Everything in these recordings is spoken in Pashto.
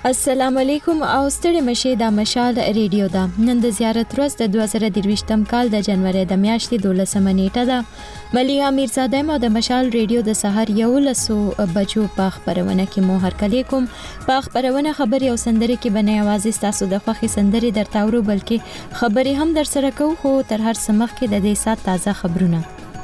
السلام علیکم او ستړي مشه د مشال ریډیو دا نن د زیارت ورځ د 2023م کال د جنوري د میاشتې 12 نیټه ده ملیا میرزاده مو د مشال ریډیو د سحر 11 بجو په خبرونه کې مو هر کلی کوم په خبرونه خبري او سندري کې بنې आवाज تاسو د خوخي سندري در تاورو بلکې خبري هم در سره کو خو تر هر سمخ کې د دې سات تازه خبرونه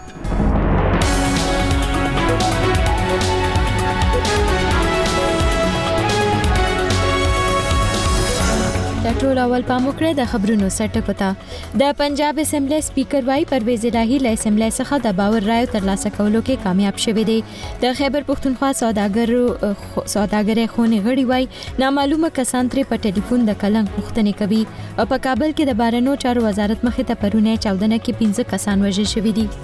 ټول اول پاموکړه د خبرونو سټه پتا د پنجاب اسمبلی سپیکر وای پرویز الهی له اسمبلی څخه د باور رائے ترلاسه کولو کې کامیاب شوه دی د خیبر پختونخوا سوداګر خونی غړي وای نامعلومه کسان تر په ټلیفون د کلنګ پختنې کوي او په کابل کې د بارنو چارو وزارت مخې ته پرونه 14 کې 15 کسان وژل شوي دي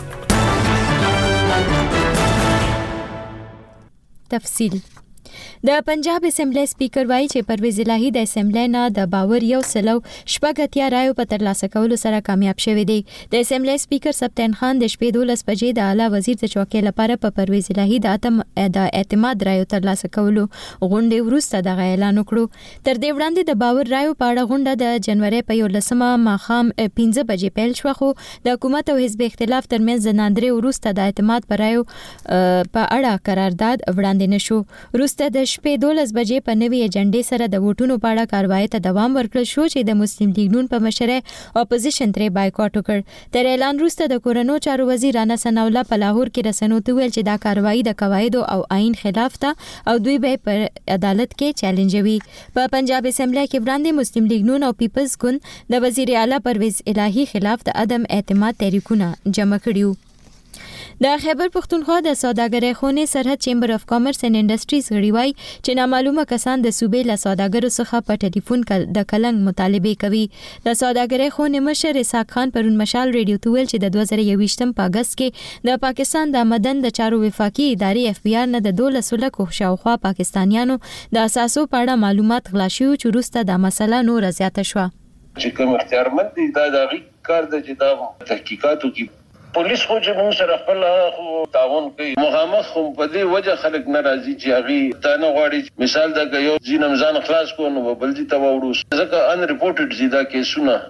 تفصیل د پنجاب اسمبلی سپیکر وایي چې پرویز الهی د اسمبلی نه د باور یو سلو شپږتیا رایو په ترلاسه کولو سره کامیاب شوی دی د اسمبلی سپیکر سبتین خان د شپې 12 بجې د اعلی وزیر د چوکۍ لپاره په پرویز الهی د اعتماد رایو ترلاسه کولو غونډې وروسته د اعلان وکړو تر دې وړاندې د باور رایو په اړه غونډه د جنوري په 11مه ماښام 15 بجې پیل شو خو د حکومت او حزب اختلاف ترمنځ د ناندري وروسته د اعتماد پر رایو په اړه قرارداد وړاندې نشو وروسته د شپې 12 بجې په نوې ایجنډې سره د ووټونو په اړه کاروایی ته دوام ورکړل شو چې د مسلم لیگ نون په مشره اپوزیشن ترې بایکاټ وکړ تر اعلان وروسته د کورونو چارو وزیر رانا ثنا الله په لاهور کې رسنیو ته ویل چې دا کاروایی د قواعد او آئین خلاف ده او دوی به پر عدالت کې چیلنجوي په پنجاب اسمبلی کې وړاندې مسلم لیگ نون او پیپلز ګوند د وزیر اعلی پرویز الهی خلاف د عدم اعتماد تحریکونه جمع کړیو د خیبر پختونخوا د سوداګرۍ خونې سرحد چیمبر اف کامرس اینڈ انډستریز غړي وای چې نامعلومه کسان د صوبې له سوداګرو څخه په ټلیفون د کلنګ مطالبه کوي د سوداګرۍ خونې مشر اسحاق خان پرون مشال ریډیو ته ویل چې د 2021م په اگست کې د پاکستان د مدن د چارو وفاقي ادارې اف بي آر نه د 12 لک شاوخوا پاکستانیانو د اساسو په اړه معلومات غلا شوي چې وروسته د مسله نور زیاته شوه چې کوم اختیارمند دي دا د کار د جدا تحقیقاتو کې پولیس خو چې موږ سره خپل تعاون کوي مخامخ هم په دې وجه خلک ناراضي چې هغه تانه غواړي مثال دا یو ځینمزان خلاص کو نو بل دي ته وړو ځکه ان ریپورټډ زیاده کیسونه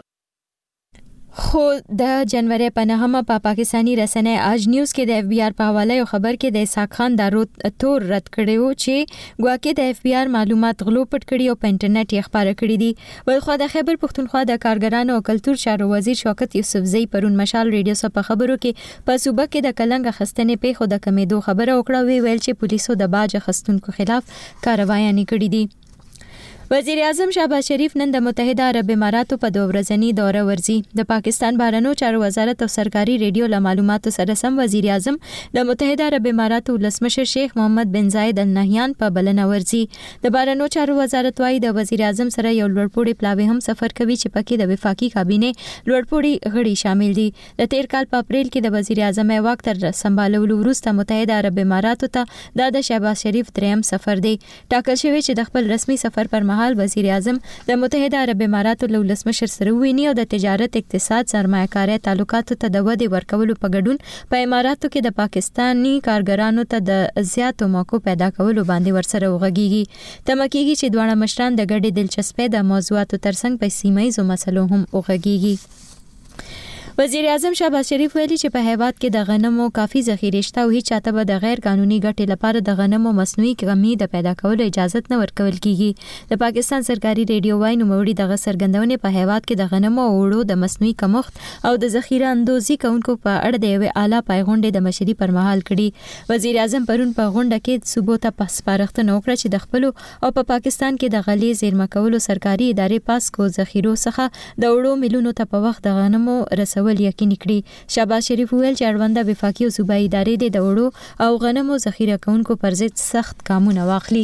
خو د جنوري په 9مه په پاکستانی رسنۍ آج نیوز کې د اف بي آر په حواله یو خبر کې د اسحاق خان دارو تور رد کړیو چې ګواکې د اف بي آر معلومات غلو پټ کړي او په انټرنیټ یې خبره کړې دي بلخو د خیبر پختونخوا د کارګرانو او کلچر چارو وزیر شوکت یوسفزئی پرون مشال ریډیو سره په خبرو کې په صوبه کې د کلنګ خستنې په خو د کمیدو خبره وکړه ویل چې پولیسو د باج خستونکو خلاف کاروایی نه کړې دي وزیر اعظم شهباز شریف نن د متحده عرب اماراتو په 2 ورځنی دوره ورزي د پاکستان بهرنیو چارو وزارت او سرکاري ریډیو له معلوماتو سره سم وزیر اعظم د متحده عرب اماراتو ولسمشر شیخ محمد بن زاید ال نهیان په بلنه ورزي د بهرنیو چارو وزارت وايي د وزیر اعظم سره یو لوړپوړي پلاوی هم سفر کوي چې پکې د وفاقي کابینه لوړپوړي غړي شامل دي د تیر کال په اپریل کې د وزیر اعظم واک تر سمبالولو وروسته متحده عرب اماراتو ته د شهباز شریف دریم سفر دی ټاکل شوی چې د خپل رسمي سفر پر مهال وزیر اعظم د متحده عرب اماراتو له ولسمشر سره ویني او د تجارت اقتصاد سرمایه‌کاري تعلقاتو ته د ودې ورکولو په ګډون په اماراتو کې د پاکستانی کارګرانو ته د زیاتو موقعو پیدا کولو باندې ورسره وغږیږي تمکیږي چې دواړه مشران د ګډې دلچسپۍ د موضوعاتو ترڅنګ په سیمایي مسلو هم وغږیږي وزیر اعظم شهباز شریف ویلي چې په هیواد کې د غنمو کافي ذخیره شته او هیڅ چاته به د غیر قانوني ګټې لپاره د غنمو مصنوعي کمی د پیدا کولو اجازه نه ورکول کیږي د پاکستان سرکاري ریډیو وای نوموړي د سرګندونې په هیواد کې د غنمو او وړو د مصنوعي کمښت او د ذخیره اندوزي کوونکو په اړه د یو اعلی پیغونډې د مشري پر مهال کړي وزیر اعظم پرون په غونډه کې صوبو ته پاسپارښتنه وکړه چې د خپل او په پاکستان کې د غلې زیرمه کولو سرکاري ادارې پاسکو ذخیرو څخه د وړو ملیونو ته په وخت د غنمو رسول یقیني کړي شهباز شریف ویل چې اړونده وفاقي او صوبایي ادارې د وړو او غنمو ذخیره کوونکو پر ضد سخت ګامونه واخلي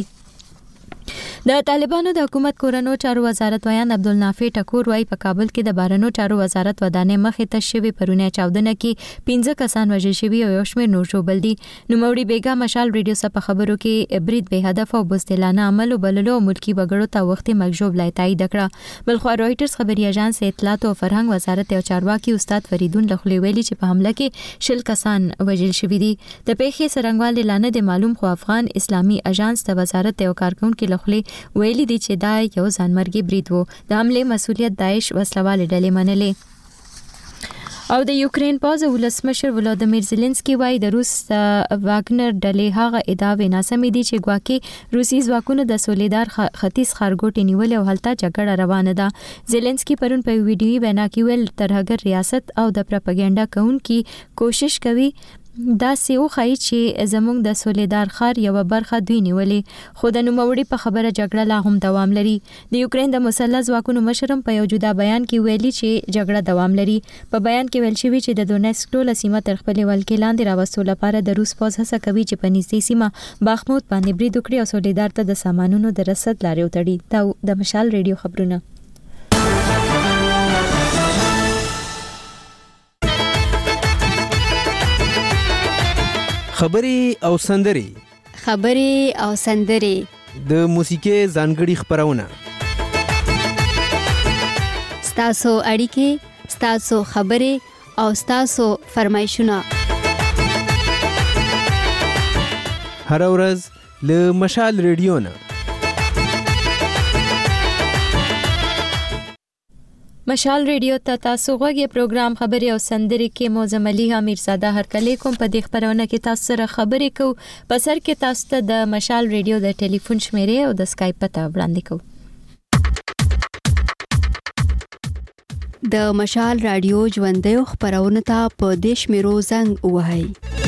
د طالبانو د حکومت کورونو چارو وزارت ویان عبدالنافع ټکور وايي په کابل کې د بهرنیو چارو وزارت ودانې مخې ته شوی پرونه 14 کې 15 کسان وژل شوي او یو شمېر نور ژوبل دي نوموړي بیګا مشال ریډیو سره په خبرو کې برید به هدف او بوستلانه عمل وبللو ملکی وګړو ته وختي مګجوب لای تایید کړه بلخو رويټرز خبري اژانس اطلاعات او فرهنګ وزارت او چارواکي استاد فریدون لخلوی ویلي چې په حمله کې شل کسان وژل شوي دي د پیښې سرنګوال اعلان دي معلوم خو افغان اسلامي اژانس د وزارت او کارکونکو لخلې ویلي دي چې دا یو ځانمرګي برید و. د حمله مسؤلیت داعش وسلواله ډلې منلې. او د یوکرين پوز ولسمشر ولادیمیر زيلنسکي وايي د روس واګنر ډلې هغه ادعاوې ناسمې دي چې ګواکې روسي ځواکونو د سولیدار ختیځ ښارګوټي نیول او هلته جګړه روانه ده. زيلنسکي پرون په ویډیوي وینا کې ویل ترهګر ریاست او د پروپاګاندا کوونکي کوشش کوي دا سیو خای چې زموږ د سولیدار خار یو برخه دوی نیولې. خو د نوموړي په خبره جګړه لا هم دوام لري. د یوکرين د مسلح ځواکونو مشرم په یو جدا بیان کې ویلي چې جګړه دوام لري. په بیان کې ویل شوی چې د دونیتسک ټوله سیمه تر خپلې ولکې لاندې راوستو لپاره د روس پوز هڅه کوي چې په نږدې سیمه باخمود باندې برید وکړي او سولیدار ته د سامانونو د رسد لارې وتړي. دا د مشال ریډیو خبرونه. خبرې او سندرې د موسیقي ځانګړي خبرونه. ستاسو اړیکې، ستاسو خبرې او ستاسو فرمایشونه هر ورځ له مشال ریډیو نه. مشال ریډیو ته تاسو غوږی پروګرام خبري او سندري کې موزم علي امیرزاده هرکلی کوم. په دې خبرونه کې تاسو سره خبرې کو. په سر کې تاسو ته د مشال ریډیو د ټلیفون شمیرې او د اسکایپ پته وړاندې کو. د مشال رادیو ژوندۍ خبرونه ته په دیش میرو زنګ وهاي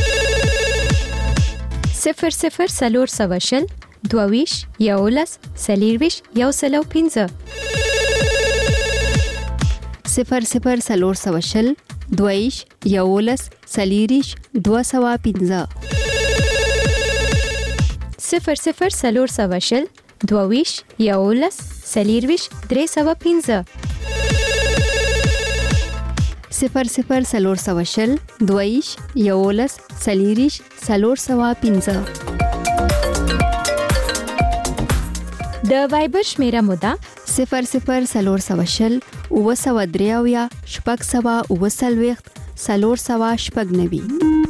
00 سلور سواشل دوویش یولس سلیرویش یوسلو 15 00 سلور سواشل دوویش یولس سلیریش 215 00 سلور سواشل دوویش یولس سلیرویش 315 00 سلور سواشل دویش یولس سلیریش سلور سوا 15. د وایبر شمیره مودا 00 سلور سواشل او سوا دریاویا شپږ سوا او سلويخت سلور سوا شپږ نوي.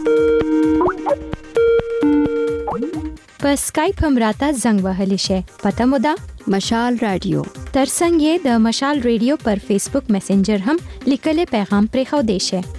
په اسکایپ هم راته زنګ وهلی شي. پته مودا مشال رادیو. ترڅنګ یې د مشال ریډیو پر فیسبوک میسنجر هم لیکل پیغام پرې خو دی شي.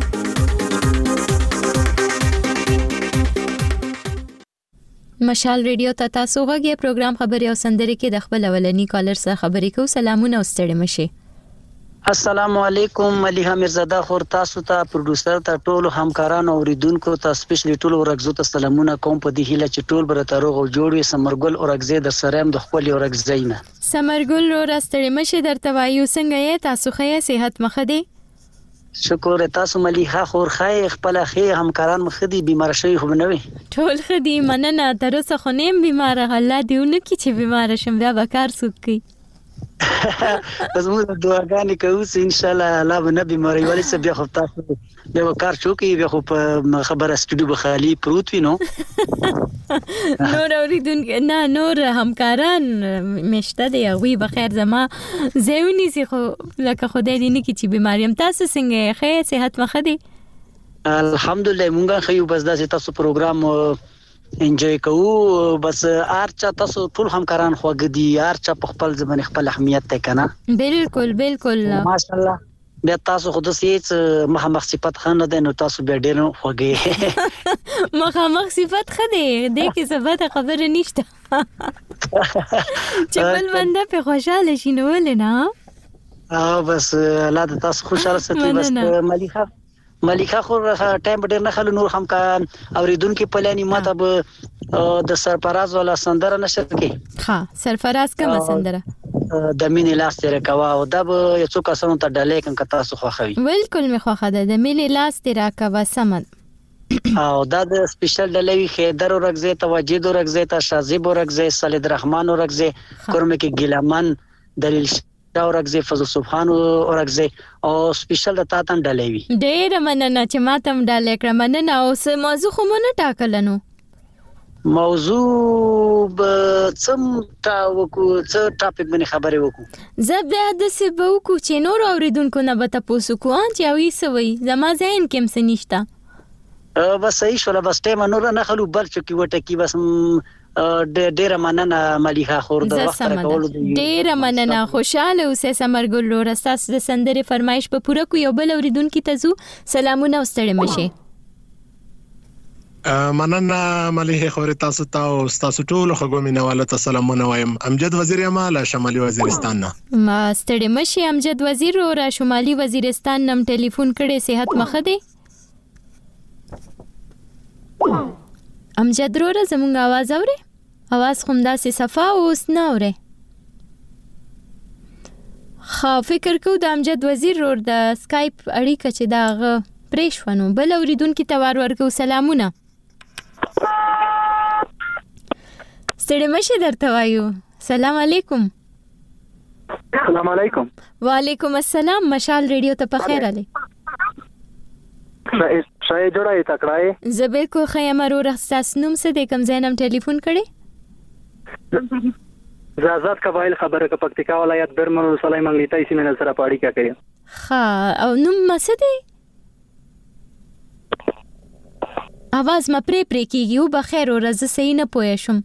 مشال ریډیو ته تاسو غوږی پروګرام خبري او سندري کې د خپل اولنی کالر سره خبرې کو. سلامونه او ستړي مشي. السلام علیکم. ملیحه میرزاده خور تاسو ته پروډوسر ته ټولو همکارانو او ریدونکو ته سپیشلی ټولو ورغزو ته سلامونه کوم په دې هیله چې ټول برته روغ او جوړ وي. سمرګل ورغزې در سره هم د خپل ورغزې نه. سمرګل رو راستړې مشه درته وایو څنګه یې تاسو خې صحت مخ دی؟ شکر تاسو ملیحه خور خې خپل خې همکاران مخ دي بیمار شوی خو نه وي ټول خدي مننه تر اوسه خو نیم بیمار الله دیونه کی چې بیمار شم بیا وکړ سوکي بس موږ دعاګانې کوو چې ان شاء الله الله به نه بیماری ولې څه بیا خو تاسو بیا وکړ شو کې بیا خو په خبره استودیو به خالی پروت وي نو نور اوریدون نه نور همکاران مشته دی وی بخیر زما زېونی سي خو لکه خدای دې نه کی چې بیماریم. تاسو څنګه خې صحت مخ دی؟ الحمدلله مونږه خو بس دا تاسو پروګرام انجوای کوو. بس ارچا تاسو ټول همکاران خوګ دي ارچا په خپل ځمن خپل اهمیت ته کنه. بالکل بالکل ماشاءالله. بیا تاسو خود سې مخامخ صفات خان نه نو تاسو بیا ډېر خوګي مخامخ صفات خدي دې کې ثبات خبره نشته چې بل بنده په خوشاله شي نو ولنه بس الله تاسو خوشاله ستې. بس ملیکا خو ټایم ډېر نه خلک نور هم کا اوریدونکو په لانی ماته به د سرفراز ولا سندره نشر کې ها سرفراز کوم سندره د مینې لاس تیر کوا او دا به یو څو کسانو ته ډالې کن که تاسو خوښوي. بالکل می خوښه ده د مینې لاس تیر کوا سمن او دا د سپیشل ډالې خیدر ورغزه توجید ورغزه تا شازیب ورغزه صالح الرحمن ورغزه کورمه کې ګلمن دلیل اورغزه فضل سبحان اورغزه او سپیشل د تاتن ډلوي. ډېر مننه چې ماتم ډالې کړم. مننه. او موضوع خو مونږ ټاکلنو موضوع به څم تا وکړو څه ټاپک باندې خبرې وکړو. زه بیا د سبو کو چې نور اوریدونکو نه به تاسو کو ان چې وی سوي زما ځین کوم څه نشته. بس صحیح شو. بس ټیم نور نه خلو بل چې وټه کی بس ډېر مننه مليحه خور د وخت راکولو ډېر مننه خوشاله اوسې سمرګل لور تاسو د سندرې فرمایش په پوره کو یو بل اوریدونکو ته زو سلامونه واستړي مشه مننه مليحه خور تاسو ته او تاسو ټول خګومینواله ته سلامونه وایم امجد وزیر یم شمالي وزیرستان نه ما ستړي مشه امجد وزیر او شمالي وزیرستان نم ټلیفون کړي صحت مخه دي امجد روره زمونږ आवाज اوري आवाज کوم داسې صفا اوس نه اوري خا فکر کو د امجد وزیر ور د سکایپ اړیکه چې دا پریشونو بل اوریدونکو ته ورکو سلامونه ستړي مشه درته وایو سلام علیکم السلام علیکم وعلیکم السلام مشال ریډیو ته په خیر علي شای جوړای تکړای زبر کو خیمه رو رخصاص نوم څه د کم زینم ټلیفون کړي زازات قبایل خبره ک پکتیکا ولایت برمن سلای منګلیتا سیمه سره پاړی کا کوي ها او نوم مسدي आवाज ما پرې کیږي او بخیر او رز صحیح نه پوه شم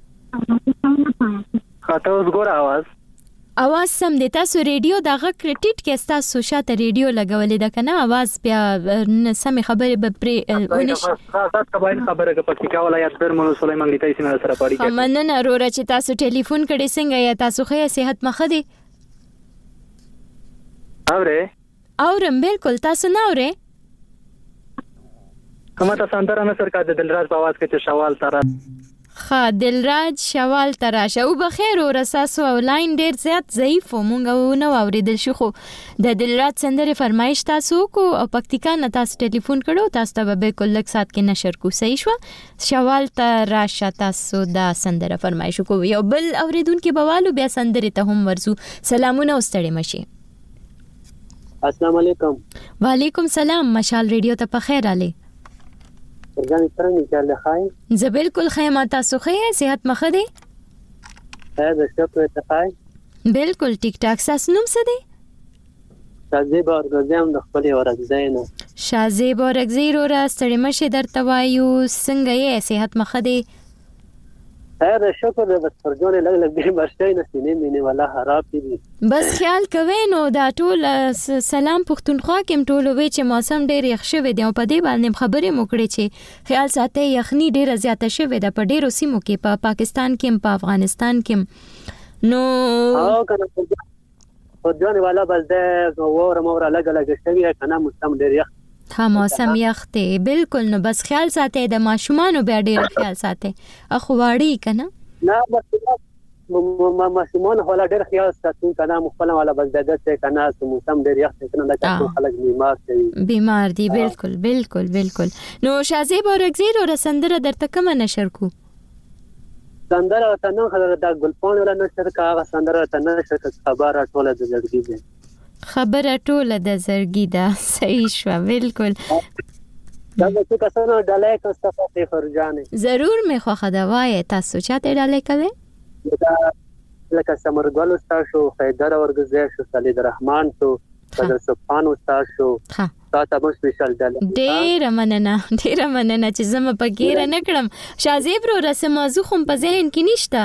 خاطر اوس ګور आवाज سم دی تاسو ریډیو دغه کریډټ کې تاسو شاته ریډیو لګولې ده کنه आवाज بیا سم خبره به پرې ونش زازات قبایل خبره ک پکتیکا ولایت برمن سلای منګلیتا سیمه سره پاړی کا مننه رور چې تاسو ټلیفون کړي څنګه یا تاسو خې صحت مخه دي اورم بالکل تاسو نه اورئ کومه تاسو اندر نه سرکا د دلراج په आवाज کې چې شوال تر خا دلراج شوال تراشه او بخیر او رساسو او لاین ډیر زیات ضعیف مونږ نو اوریدل شو خو د دلراج سندره فرمایش تاسو کو او پکتیکا نه تاسو ټلیفون کړو تاسو ته به کول لک سات کې نشر کو صحیح شو شوال تراشه تاسو دا سندره فرمایش کو یو بل اوریدونکو بوالو بیا سندره ته هم ورزو سلامونه واستړي مشي السلام علیکم وعلیکم سلام مشال ریډیو ته په خیر علي ورګان څنګه چاله خای زه بالکل خیمه تاسو خې صحت مخه دي دا شکر ته خای بالکل ټیک ټاک ساس نوم څه دی شازیب اورګزم د خپل ورګزین شازیب اورګزیر اور ستړي مشه درته وایو څنګه یې صحت مخه دي دا شکر د فرجون لګ لګ دې مرشي نه سینې مینه ولا خراب دي بس خیال کوي نو دا ټول سلام پښتونخوا کې ټول وی چې موسم ډېر یخ شوی دی او په دې باندې خبرې موکړي چې خیال ساتي یخني ډېر زیاته شوی ده په ډېرو سیمو کې په پاکستان کې په افغانستان کې نو او کنه فرجون والا بس د اور مور لګ لګ شوی کنه موسم ډېر یخ ها موسم یخ دی بالکل نو بس خیال ساتي د ماشومان به ډېر خیال ساتي اخو واړی کنه نه بس ماشومان ولا ډېر خیال ساتي کنه مخفل والا بس دغه څه کنه موسم ډېر یخ کنه دا خلک بیمار دي بالکل بالکل بالکل نو شازیب اورګزیر اور سندره درته کوم نشر کو سندره تنه خبره د ګلپون ولا نشر کا سندره تنه نشر خبره ټوله د زړګي دي خبره ټوله د زړګي ده صحیح شو بالکل دا څه کسانو ډالای کوستفه فرجانه ضرور می خو خدوای تاسو چاته ډالای کوي دا لکه سمرګل استاد شو حیدر اورګزیر شو خالد رحمان شو صدر سبحان استاد شو تاسو به سپیشل ډالای ډیر مننه چې زما په ګیره نکړم شازیب رو رسم موضوع خو په ذهن کې نشته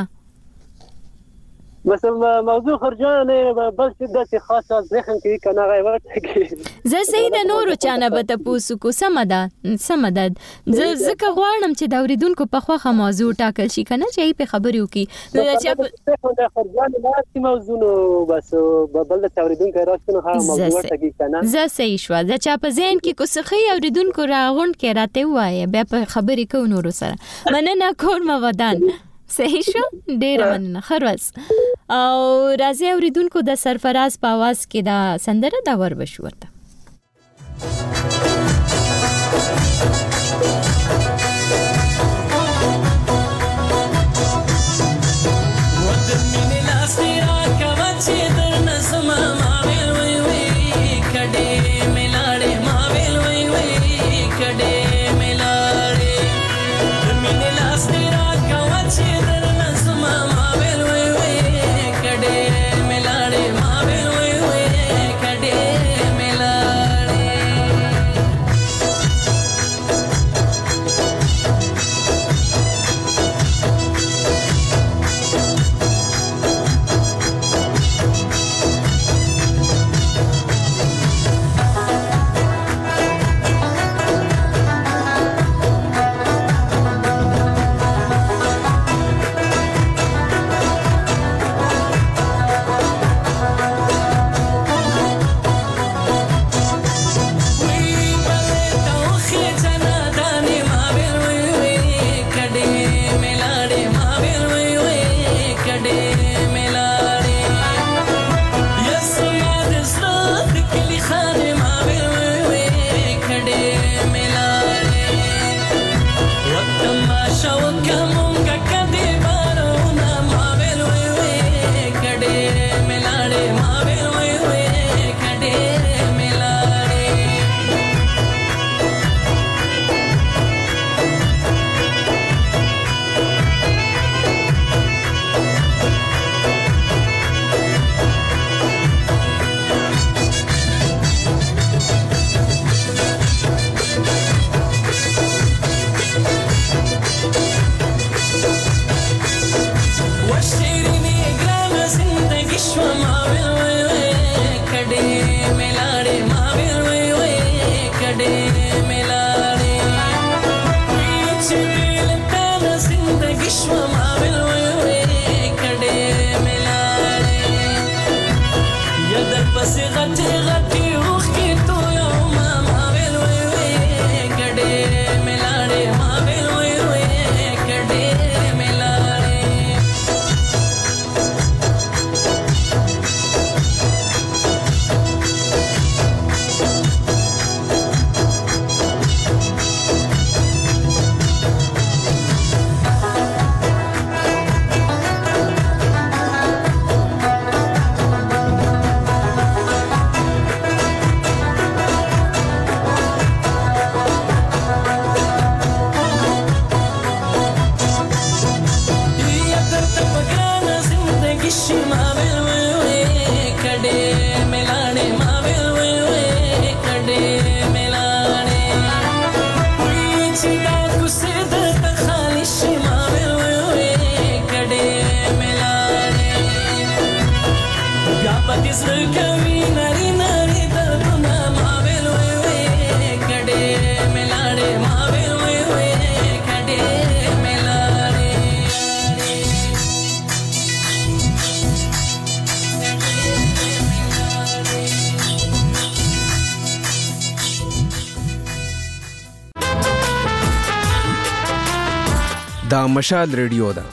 مثلا موضوع خرجانه بس د خاصه ذهن کې کنه غیبت کې زه سید نورو چانه به تاسو کو سمدا زکه غواړم چې دا اوریدونکو په خوخه موضوع ټاکل شي کنه چې په خبرو کې دا چې د خرجانه مارتي موضوع نو بس بل د اوریدونکو راځنه ها موضوع ټاکي کنه زه صحیح شو دا چې په ذهن کې کو سخی اوریدونکو راغونډ کې راته وایي بیا په خبرې کو نورو سره مننه کور ما ودان صحیح شو ډیر مننه خروس او راځي اوریدونکو د سرفراز په आवाज کې دا سندره دا ور بشو ورته मिलाड़े دا مشال ریډیو ده.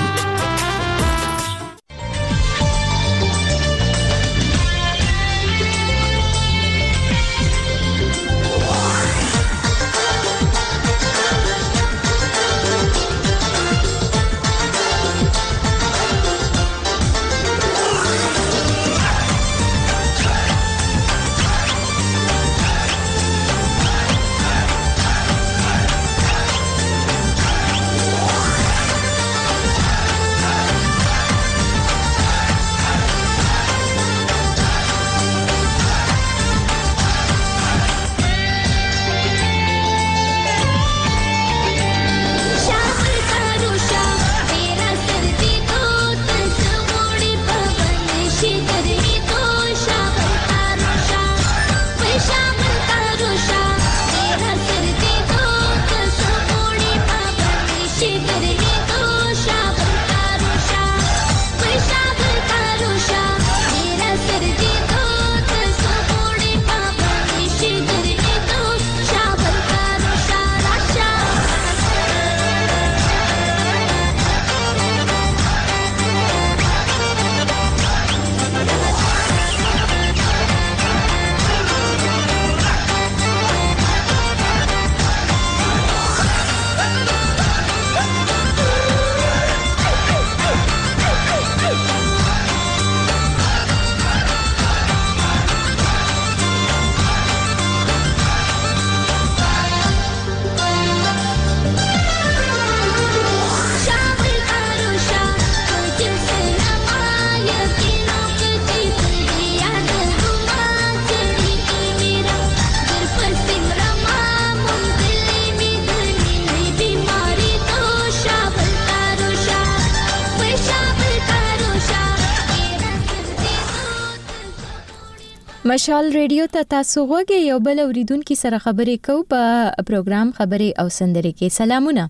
مشال ریډیو ته تاسو غوږی یو بل اوریدونکو سره خبرې کوو په پروګرام خبرې او سندرې کې. سلامونه.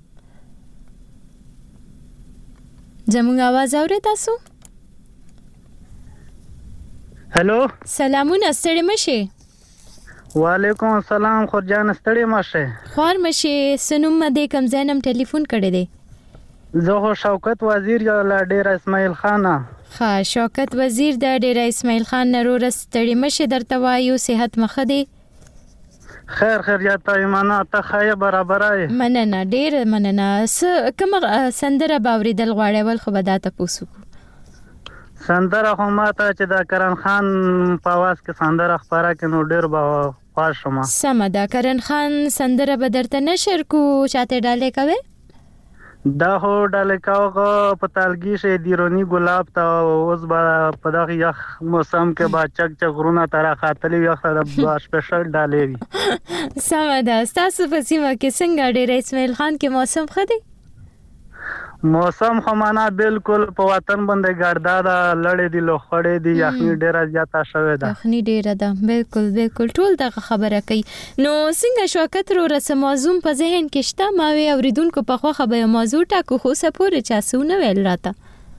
زموږ आवाज اورئ تاسو؟ هلو. سلامونه، ستړي مشه. وعلیکم السلام. خورجان ستړي مشه. خور مشه. سنوم مده کم زینم ټلیفون کړی دی. زه شوکت وزیر یا ډیر اسماعیل خان. ها شوکت وزیر د ډیر اسماعیل خان نرور ستړي مشه درته وایو صحت مخه دی. خیر یا تایمانه ته خای برابرای. مننه ډیر مننه. کوم سندره باوریدل غواړي ول خو بداته پوسو. سندره خو ماته چې د کرن خان په आवाज کې سندره خبره کینو ډیر با خوشم. سم ده. کرن خان سندره به درته نشر کو چاته ډاله کوي. دا هو ډاله کاوغه په تالګي شه دیرونی ګلاب ته اوس با په دغه یخ موسم کې با چک غرونه تر خاطلې یخ د سپیشل ډاله وي. سم ده. تاسو په سیمه کې څنګه ډیر اسماعیل خان کې موسم خدي؟ موسم خو معنا بالکل په وطن باندې ګردا دا لړې دی لوخړې دی یخني ډیره زیاته شوې ده. یخني ډیره ده. بالکل ټول دغه خبره کوي. نو څنګه شوکت رو رسم موضوع په ذهن کې شته؟ ما وی اوریدونکو په خو خبره موضوع ټاکو خو سپور چاسونه ویل راته.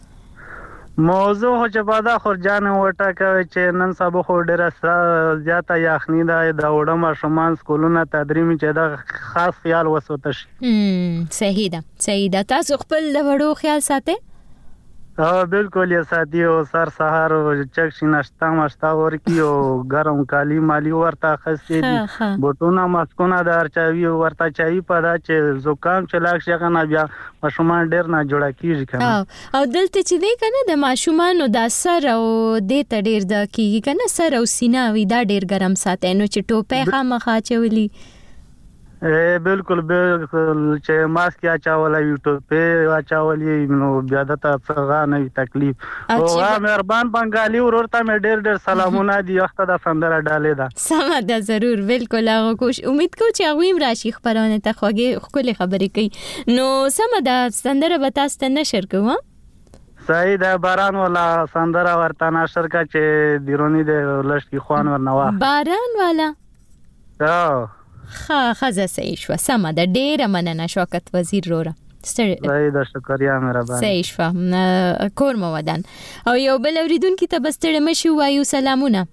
موضوع خو چې بادا خورجان وټا کوي چې نن سبا خو ډیره زیاته یخني ده د وړم شومان سکولونه تدریم چې دا خاص خیال وسوته شي. صحیح ده. تاسو خپل د وړو خیال ساتئ؟ بالکل یې ساتي. او سر سهار چک شي ناشتا ماشتا ورکی او ګرم کالی مالی ورته خسته دي بوټونه ماسکونه دار چاوي ورته چاوي پدا چې زکام چلاک شغه بیا ماشومان ډیر نه جوړه کیږي کنه. او دلته چې دی کنه د ماشومان د سر او د ته ډیر د کیږي کنه سر او سینه وی دا ډیر ګرم ساتي. نو چې ټوپه خامخا چولی بالکل چې ماسک یا چاولا یوټیوب په چاولي نو بیا د تاسو نه تکلیف. او مهربان بنگالي ورته مې ډېر سلامونه دي. وخت د سندره ډالې ده. سم ده. ضرور بالکل هغه کوش امید کو چې هغه هم راشي خبرونه ته خوږه خپل خبرې کوي. نو سم ده. سندره به تاسو ته نشر کوم. صحیح ده. باران والا سندره ورته نشر کا چې دیرونی د لشتي خوان ورنوا. باران والا خزه صحیح شو. سم ده. ډیره مننه شوکت وزیر روره. صحیح ده. شکریا مهرباني. صحیح شو. کور مو ودان. او یو بل اوریدونکو ته بستړی مشي وایو سلامونه.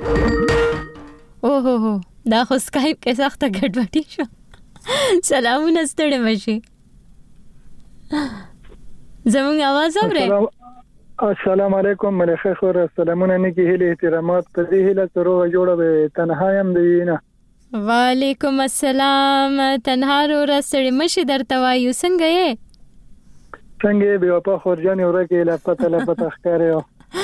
اوه دا خو سکایپ کې سخته ګډوډي شو. سلامونه ستړی مشي. زموږ आवाज اورئ؟ السلام علیکم ملخه خور سلامونه نیکی هیله احترامات په دې هیله ترو جوړه به تنها يم دینه. وعلیکم السلام. تنها رو رسړې مشه درته وایو څنګه یې؟ څنګه به په خورجان ورکه لپته ښکارې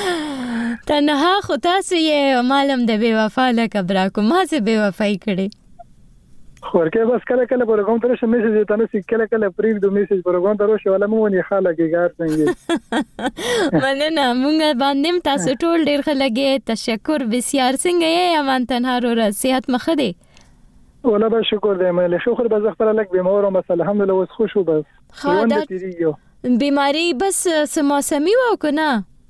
تنها خو تاسو یې معلوم د بے وفا لکبرا کو ما سه بے وفای کړي خورکه بس کله کله پروګرام تر شه میسج ته نو کله کله پریک دو میسج پروګرام تر شه ولا مونږ نه خاله کې ګار څنګه مننه مونږ باندې تاسو ټول ډیر خلګې تشکر بسیار څنګه یې امان تنها رو صحت مخه دی ولا به شکر دی مله شکر به زغفر لك بیمار او مثلا الحمدلله وس خوش وبس خدا بیماری بس موسمی و کنه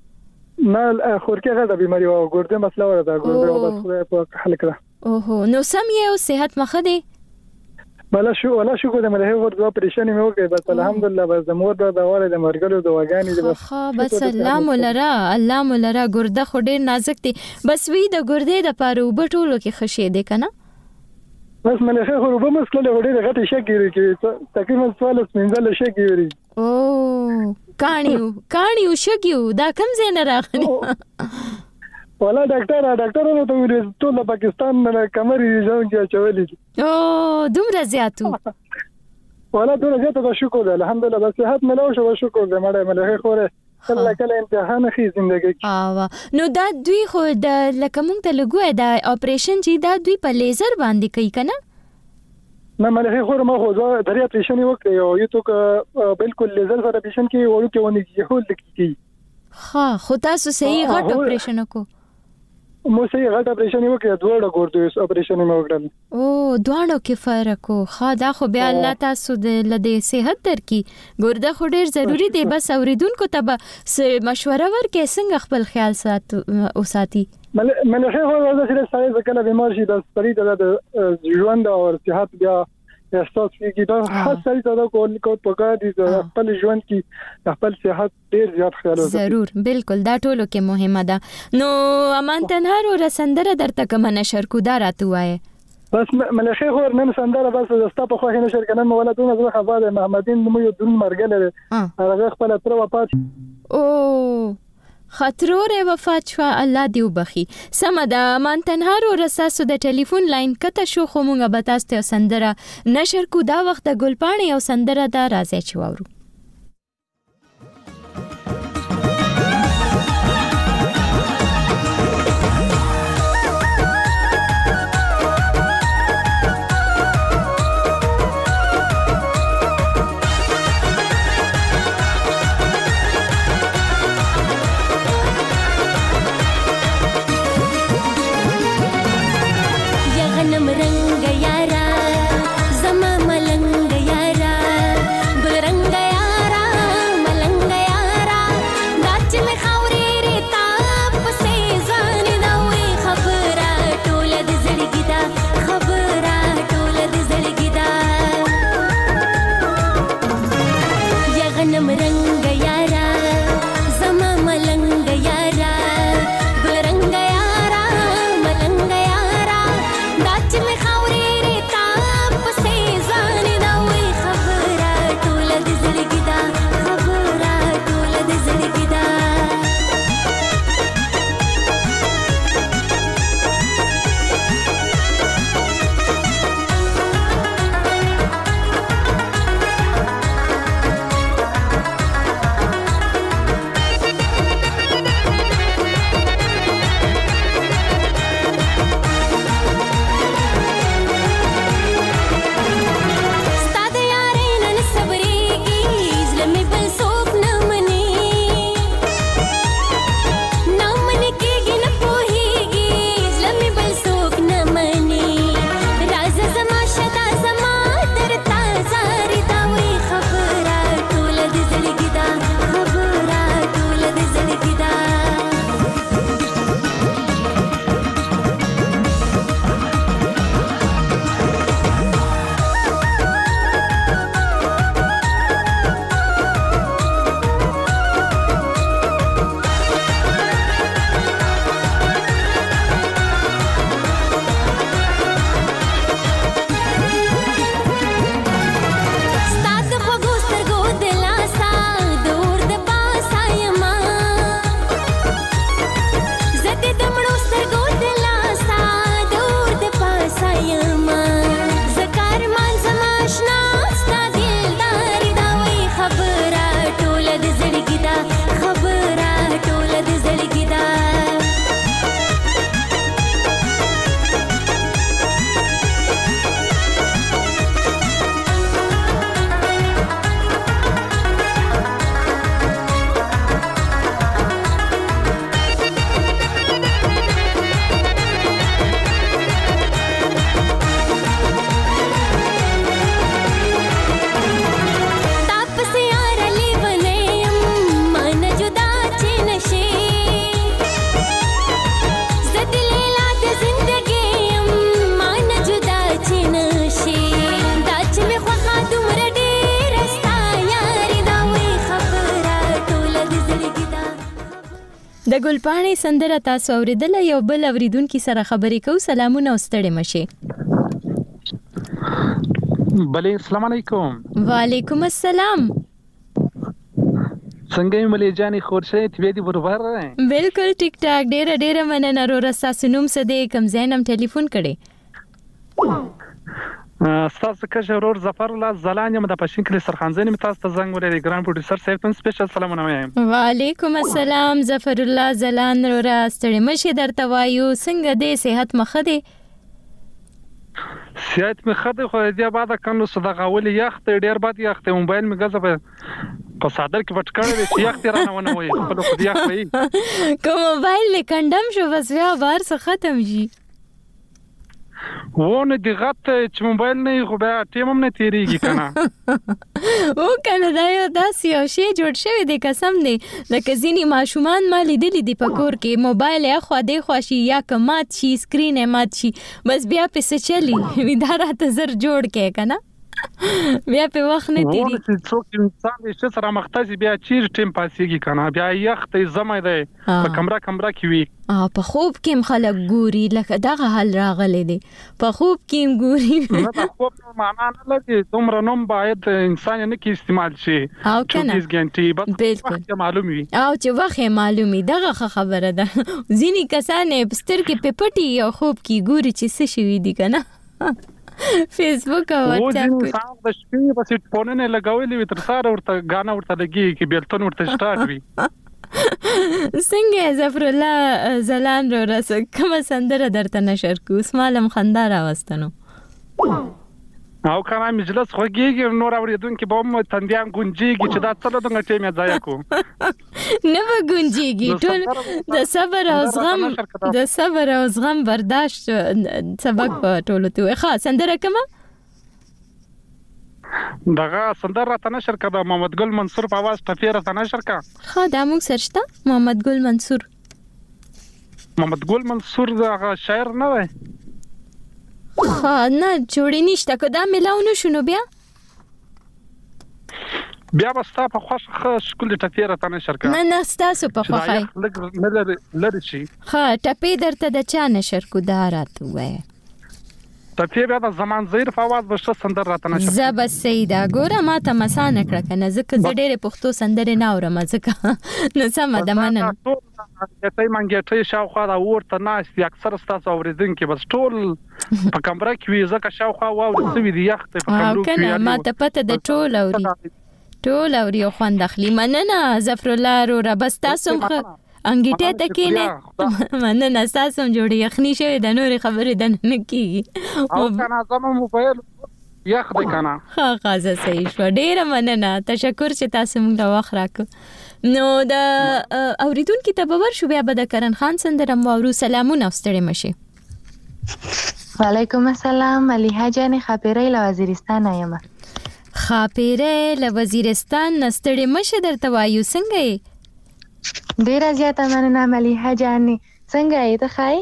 نه خورکه غدا بیماری و ګرده مسله ورته ګرده بس خدای په حل کړه اوه نو سم یې او صحت مخه دی ولا شکر د مله ور دوه پریشانی مې وکړه بس الحمدلله بس د مور د واله د مرګلو دواګانی دي بس الله مولرا ګرده خو ډیر نازک دي بس وی د ګرده د پاره وبټولو کې خشه دي کنه بس مله خو به مسله وړي غټه شګيري چې تقریبا 14 منځله شګيري او کانیو شګیو دا کوم ځای نه راغلی ولا ډاکټر نو ته ویل ټول پاکستان نه کمرې ځان کې چولې او دومره زیاتو ولا دومره زیاتو شکر دی الحمدلله بس صحت ملو شو شکر دی مله خوره کله امتحان خي زندګي نو دا دوی خو د لکه مونږ ته لګوي دا اپریشن چې دا دوی په لیزر باندې کوي کنه نه مله خو ما خو دا دریا اپریشن وکړ یو تو بالکل لیزر سره اپریشن کې ورو کې ونی کې هول کې ها خو تاسو صحیح غټ اپریشن کو مو صحیح غټ اپریشن وکړ دوړه ګورته اپریشن مې وکړل او دوړو کې فرق کو خا دا خو بیا الله تاسو د لدې صحت درکې ګورده خو ډیر ضروری دی بس اوریدونکو ته مشوره ورکې څنګه خپل خیال ساتي مله خو دا چې سړی ځکه بیمار شي د سپری د ژوند او صحت بیا احساس کیږي دا خاصه دا کول پکار دي خپل ژوند کې خپل صحت ډیر زیات خیال وکړي ضرور بالکل دا ټولو کې مهمه ده نو امان تنها رو رسندره درته کوم نشر کو دا راتوای بس ملخه خور نن سندره بس زستا په خوښ نشر کنه ولادونه زه خبره محمدین نو یو دون مرګله هغه خپل تر وفات او خاطرور وفات شو الله دیو بخي سمدا مان تنها رو رساسو د ټلیفون لاین کته شو خو مونږه بتاسته سندره نشر کو دا وخت د ګلپاڼې او سندره دا راځي چې واورو خاورې ګلپاڼې سندره تاسو اوریدله. یو بل اوریدونکي سره خبرې کوو. سلامونه او ستړي مشه. بله السلام علیکم. وعلیکم السلام. څنګه یې ملي جانې خورشه طبیعت برابر ده؟ بالکل ټیک ټاک. ډیره مننه. رورا تاسو نوم څه دی؟ کوم ځای نم ټلیفون کړي؟ ستاسو کښه ورور ظفر الله زلان یم د پښین کلی سرخانزنې می تاسو ته زنګ ورې ګران پروډوسر صاحب ته سپیشل سلامونه وایم. وعلیکم السلام ظفر الله زلان. رورا ستړي مشه درته وایو. څنګه دی؟ صحت مخه دی؟ صحت مخه دی خو دې بعد کنه صدقه ولې یخت ډیر بد یخت موبایل می غزه په صادر کې پټ کړی دی یخت رانه ونه وي خپل خو دی یخت وي کوم موبایل له کندم شو بس بیا بار څه ختم شي ونه دی غت چې موبایل نه خو بیا ټیم هم نه تیریږي کنه او کنه دا یو داسې یو شی جوړ شوی دی قسم دی لکه ځینې ماشومان ما لیدلی دي په کور کې موبایل یا خوا دی خواشي یا کمات شي سکرین یې مات شي بس بیا پسې چلی دا راته زر جوړ کې کنه بیا په وخت نه تیری څوک انسان دې سره مختص بیا چیر ټیم پاسيږي کنه بیا یخت زمای دی په کمره کې وي په خوب کې خلک ګوري لکه دغه حل راغلی دی په خوب کې ګوري نه په خوب معنا نه لګي دومره نوم باید انسان نه کې استعمال شي او کنه 24 غنټې بس وخت معلومي او چې وخت معلومي دغه خبره ده ځینی کسانې بستر کې پپټي او خوب کې ګوري چې څه شوی دی کنه فیسبوک او واتس اپ د شپې په سیټ فونونه لګولې وي تر سره ورته غانا ورته لګي کې بیلتون ورته سٹارټ وي څنګه ظفر الله زلان رو رس کوم سندره درته نشر کو اسمالم خندار واستنو او کنه مجلس خوږیږي نور اوریدونکو به مو تندیان ګونجيږي چې دا څه لږه ټیم یې ځای کو نه به ګونجيږي ټول د صبر او زغم برداشت سبق په ټولو ته ښه سندره کومه دغه سندره ته نشر کړه محمد ګل منصور په आवाज ټفیره ته نشر کړه ها دا موږ سرچته محمد ګل منصور دغه شاعر نه وای ها نه جوړی نشته که دا ملاو نشونو بیا بستا په خوښه شکل ټپیره ته نشر کړه نه ستاسو په خوښه لری شي ها ټپی درته د چا نشر کو دا راته وای ټپی بیا د زمان زیر په आवाज بشه سندر راته نشر زب سیدا ګوره ما ته مسانه کړه کنه ځکه ډېرې پښتو سندرې نه اورم ځکه نو سم د مننه ته منګټي شاوخوا دا ورته ناس اکثر تاسو اوریدونکو بس ټول په کمره کې وي ځکه شاوخوا واوري سوي دی یخت په کمرو کې ما ته پته د ټول اوري خوان داخلي مننه ظفر الله رو بس تاسو انګیټه تکې نه مننه تاسو جوړي یخني شوی د نور خبرې د نه کیږي او کنه زمو موبایل یخ د کنه ها غازه صحیح شو ډیره مننه تشکر چې تاسو موږ له وخت راکو نو د اوریدونکو ته باور شو بیا د کرن خان سندره مورو سلامونه ستړي مشي وعلیکم السلام ملیحه جان خاپیره له وزیرستان یم خاپیره له وزیرستان نستړي مشه درته وایو څنګه یې ډیره زیاته مننه ملیحه جان څنګه یې ته خای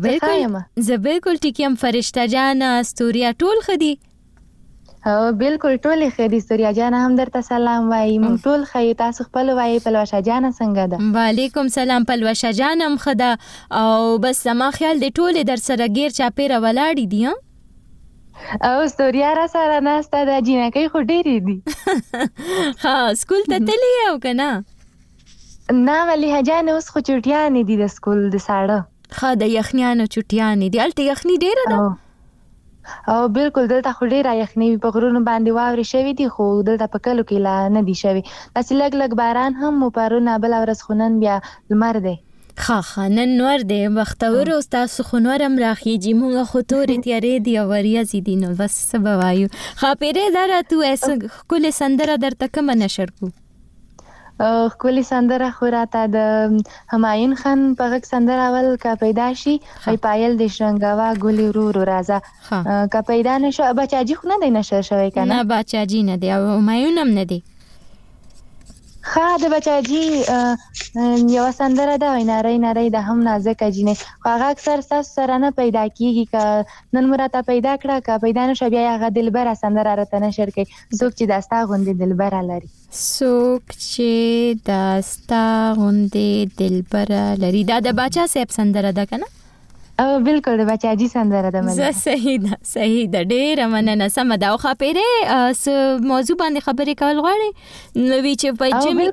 زبیکل ټیکم فرشتہ جان استوریا ټول خدي او بالکل ټول خدي استوریا جان هم درته سلام وايي مون ټول خای تاسو خپل وايي پلوشه جان څنګه ده وعلیکم سلام پلوشه جان هم خدا او بس ما خیال دی ټول در سره غیر چاپیره ولاړی دي او استوریا را سره ناسته د جنکې خو ډېری دي ها سکول ته تللی او کنه نه ملیحه جان اوس خو چټیانې دي د سکول د ساړه ها د یخنیانو چټیانې دي الته یخنی ډیره ده او بالکل دلته خو ډیره یخنی په غرونو باندې واوري شوی دي خو دلته په کلو کې لا نه دي شوی داسې لګ باران هم مو پرونه بل ورځ خونن بیا لمر دی نن نور دی وختور او تاسو خنورم راخیږي موږ خو تورې تیارې دی او ریاضي دي نو بس سبا وایو خاپیره درته اس کله سندره درته کوم نشر کو کلی سندره خو راته د همایون خان په غږ سندره اول کا پیدا شي خی پایل د شرنګوا ګلی ورو راځه کا پیدا نشو بچاجي خو نه دی نشر شوی کنه نه بچاجي نه دی او همایون هم نه دی د بچاجي یو سندره ده نری نری د هم نازک جینې هغه اکثر سره نه پیدا کیږي ک نن مراته پیدا کړه ک پیدا نشه بیا هغه دلبر سندره راته نشر کوي څوک چې داستا غوندې دلبر لري څوک چې داستا غوندې دلبر لري دا د باچا صاحب سندره ده کنه او بالکل د بچاجي سندره ده مله صحیح ده ډېر مننه سم ده او خاپېره موضوع باندې خبرې کول غواړي نو چې په جمی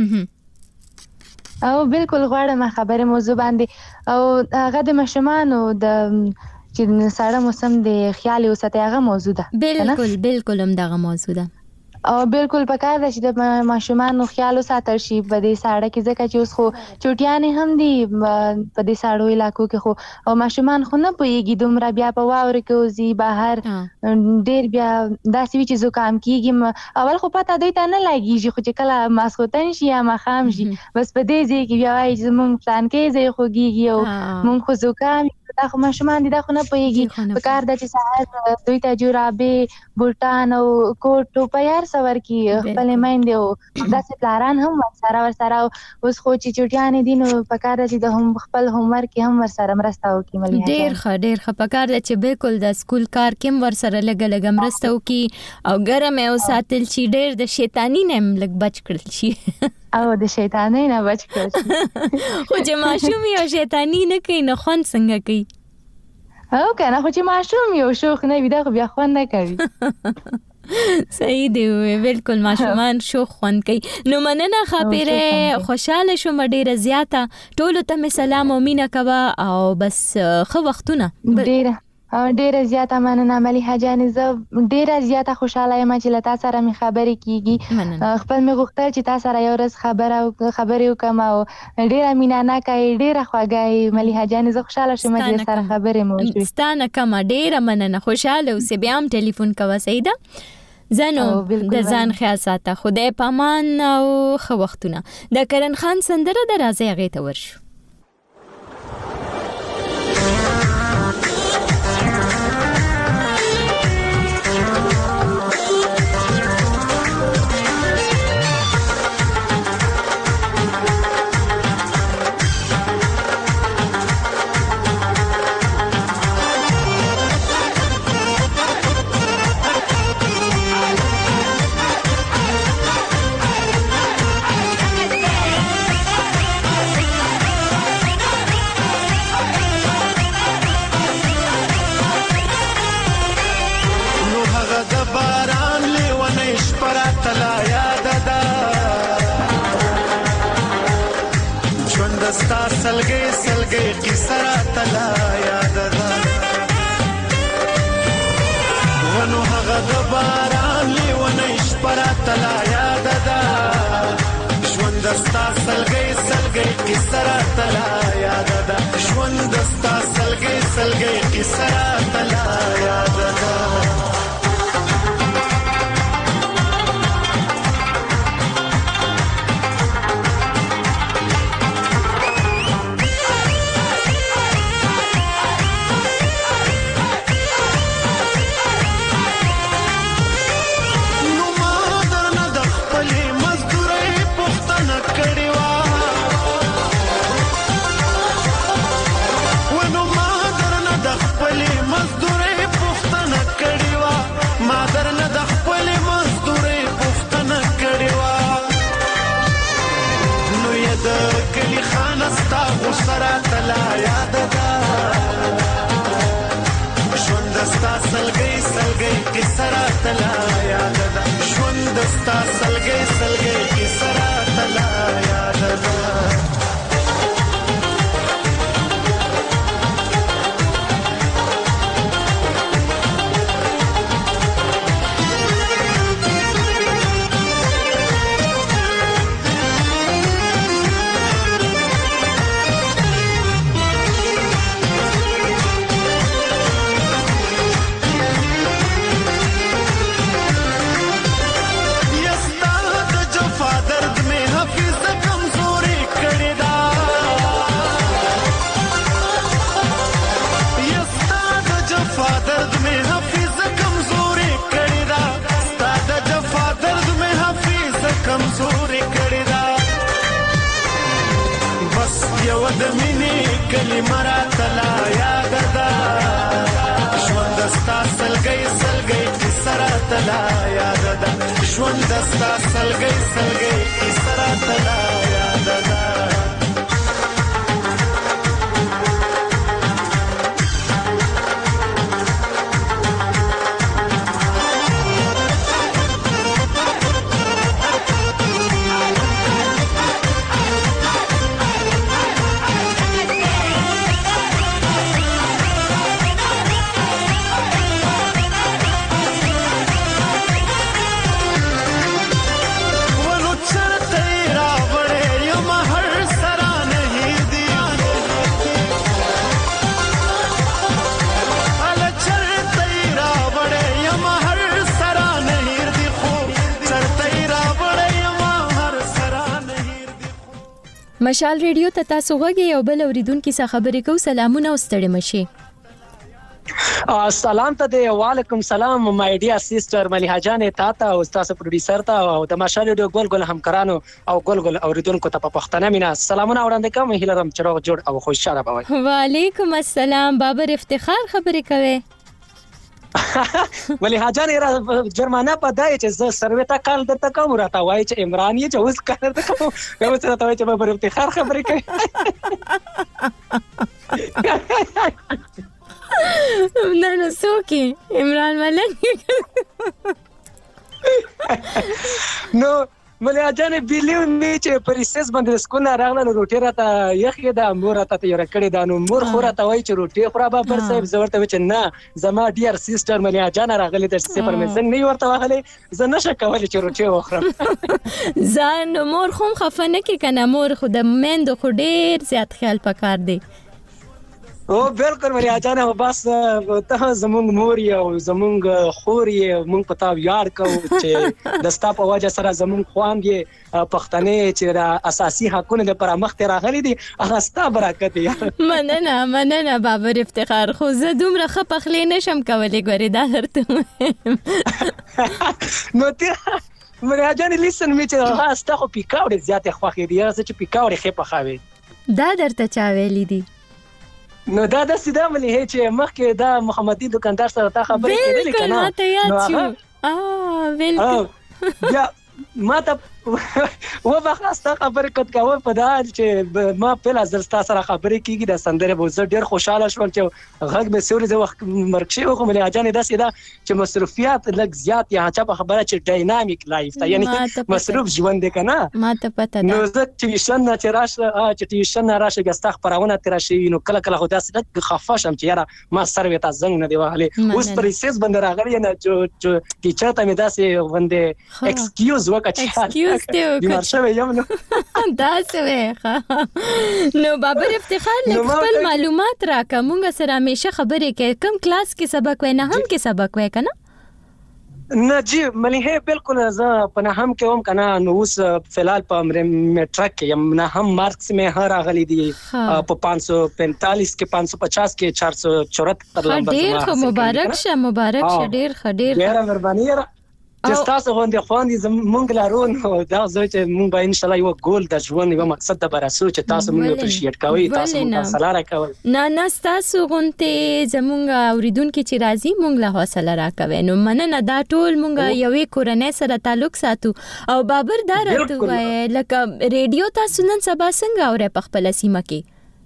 او بالکل غواړم خبرې موضوع باندې او هغه د مشمانو د چې ساړه موسم د خیال او ستایغه موضوع ده بالکل هم دغه موضوع ده او بالکل پکار ده چې د ماشومان خیال ساتل شي په دې ساړه کې ځکه چې اوس خو چوټیانې هم دي په دې ساړو علاقو کې خو او ماشومان خو نه پوهیږي دومره بیا په واوره کې وزي بهر ډېر بیا داسې وي چې زکام کېږي اول خو پته دوی ته نه لګېږي خو چې کله ماسخوتن شي یا ماښام شي بس په دې ځای کې بیا وایي چې زمونږ پلانکې ځای خوږېږي او مونږ خو زکام دا خو ماشومان دي دا خو نه پوهیږي پکار ده چې سهار دوی ته جورابې بوټان او کوټ ټوپۍ هر څه ورکړي خپلې میندې او داسې پلاران هم ورسره اوس خو چې چوټیانې دي نو پکار ده چې د خپل هومورک هم ورسره مرسته وکړي ډېر ښه پکار ده چې بالکل د سکول کار کې هم ورسره لږه مرسته وکړي او ګرم یې وساتل شي ډېر د شیطاني نه هم لږ بچ کړل شي او د شیطانۍ نه بچ کړل شي خو چې ماشوم یو شیطاني نه کوي نو خوند څنګه کوي او کنه خو چې ماشوم یو شوخ نه وي دا خو بیا خوند نه کوي صحیح دی بالکل ماشومان شو خوند کوي نو مننه خاپیره خوشاله شوم ډیره زیاته ټولو ته سلام او مینه کوه او بس خو وختونه ډیره زیاته مننه ملیحه جانې زه ډیره زیاته خوشاله یم چې له تا سره مې خبرې کیږي خپل مې غوښتل چې تا سره یو ورځ خبرې وکړم او ډیره مینه ناکه ډیره خوږه ملیحه جانې زه خوشاله شوم چې سره خبرې مو وشوې ستانه کومه ډیره مننه خوشاله اوسې بیا هم ټلیفون کوه صحیح ده زنو د ځان خیال ساته خدای پامان او ښه وختونه د کرن خان سندره د راځي هغې ته ورشو سلګي قصه راته لا یاد ده ونو هغه د باران لیونی شپه راته لا یاد ده ژوند ستا سلګي قصه راته لا یاد ده ژوند ستا سلګي قصه راته لا یاد ده قصه راته لا یاد ده ژوند ستا سلګي قصه راته لا یاد ده تلا یاد ده ژوند دستا سلګي سلګي سره تلا یاد ده مشال ریډیو ته تاسو غوږی یو بل اوریدونکو څخه خبرې کو. سلامونه او ستړي مشي. سلام ته دی. وعلیکم سلام مای ډیر سیسټر ملیحه جان ته او تاسو پروډوسر ته او د مشال ریډیو ګل همکارانو او ګل اوریدونکو ته په پښتنه مینا سلامونه وړاندې کوم. هیلرم چروغ جوړ او خوشاله بوي. وعلیکم السلام بابر افتخار خبرې کوي. ملیحه جان را جرمانه پدای چې ز سرویتا کال د تکم راته وای چې عمران یې چې اوس کار د کوم یو څه راته وای چې بابر افتخار خبرې کوي. نه سوکي عمران ملک نو ملیحه جان بیلیو می چې پریسس باندې سکونه راغله نو روټي راته یخې د مور راته یو کړي دا نو مور خو راته وای چې روټي خورا بابر صاحب زورته چې نه زما ډیر سیسټر ملیحه جان راغله د سپرمنسن نه ورته وغلې زه نشه کولای چې روټي وخورم. ځان مور خو خفنه کې کنه مور خو د مند خو ډیر زیات خیال پکار دی. او بالکل مریه جان بس ته زمونږ مور او زمونږ خور یې مونږ په تا یاد کوو چې د ستا په وجه سره زمونږ خوان یې پښتنې چې اساسي حقونه لپاره مخ ته راغلي دي هغه ستا برکت دی. مننه بابر افتخار خو زه دومره ښه پخلی نشم کولی ګورې دا درته نو مریه جان لیسن می چې هغه ستا خو پیکاوړې زیاتې خوښې دي هغه چې پیکاوړې ښې پخوې دا درته چا ویلي دي؟ نو دا د سیده ملي چې مخکې دا محمدي دکاندار سره تا خبرې کړې کنه بالکل ماته یاد شو. بالکل بیا ما ته و بخاسته خبرې کټ کاوه په دا چې ما په لازم سره خبرې کیږي د سندره به زه ډیر خوشاله شوم چې غږ به سوري د وخت مرکشي خو ملي اجان دا سیده چې مصرفيات لږ زیات یا چا په خبره چې ډاینامیک لایف ته یعنی مصرف ژوند کنه ما ته پته ده. نو زه ټیوشن نه راشه ګستا خبرونه تر شي نو کله کله خو دا سیده خفه شم چې یاره ما سروي ته زنګ نه دی وهلې اوس پریسس بند راغلی نه چې ټیچر ته مې داسې باندې ایکسکیوز وکړه بیمار شوی یم نو دا څه نو بابر افتخار خپل معلومات راکړه مونږ سره همیشه خبرې کوي کوم کلاس کې سبق وای نه هم کې سبق وای کنه نه جی ملي بالکل زه په نه هم کې هم کنه نو اوس فلحال په میټرک کې یم نه هم مارکس مې هر اغلی دي په 545 کې 550 کې 474 نمبر ډیر مبارک شه ډیر مهرباني چې تاسو غونډه خواندي زمونږ لارون دا زه چې مونږ به ان شاء الله یو ګول د ژوند یو مقصد د برسو چې تاسو مونږ اپریشیټ کوئ تاسو مونږ سره راکوي نه تاسو غونته زمونږ اوریدونکو چې راځي مونږ له حوصله راکوي نو مننه دا ټول مونږ یوې کورنۍ سره تعلق ساتو او بابر دا راته وای لکه ریډیو تاسو نن سبا څنګه اورئ په خپل سیمه کې؟